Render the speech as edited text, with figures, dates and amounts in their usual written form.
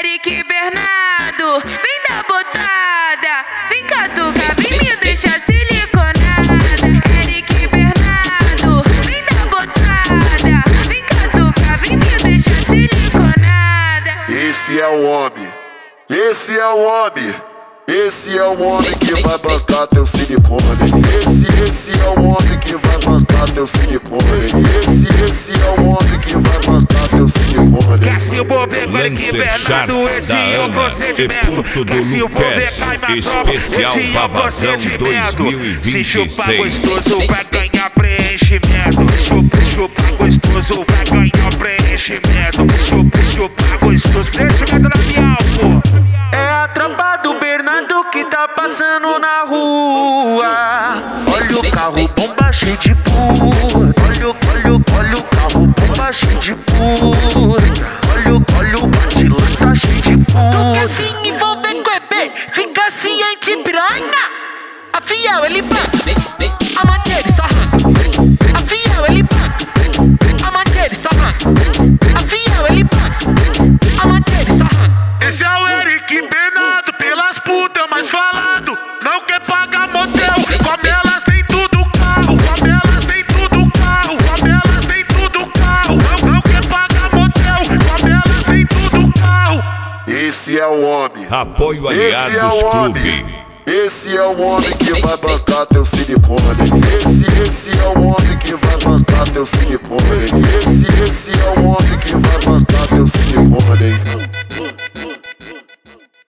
Eric Bernardo, vem dar botada, vem catucar, vem me deixar siliconada. Eric Bernardo, vem dar botada, vem catucar, vem me deixar siliconada. Esse é o homem, esse é o homem. Esse é o homem que vai bancar teu silicone. Esse é o homem que vai bancar teu silicone. Esse é o homem que vai bancar teu silicone. Lancerchar da Ana e Porto do Lucas, especial Vavazão 2026. Se chupar gostoso vai ganhar preenchimento. Chupar gostoso vai ganhar preenchimento. Chupar gostoso, preenchimento na minha pô. É a tropa do Bernardo que tá passando na rua. Olha o carro bomba cheio de puro. Olha o carro bomba cheio de puro. Olha o batilão tá cheio de puro. Tu quer se envolver com EP? Fica ciente, piranha. A fiel ele bate, a matéria só arranca. A fiel ele bate, a matéria só arranca. A fiel ele bate, a matéria só arranca. Esse é o Eric Bernardo, pelas putas mais falado. Não quer pagar motel, com elas tem tudo carro. Com elas tem tudo carro, com elas tem tudo carro. Não quer pagar motel, com elas tem tudo carro. Esse é o homem, Apoio Aliados Clube. esse é o homem que vai bancar teu silicone. Esse é o homem que vai bancar teu silicone. Esse é o homem que vai bancar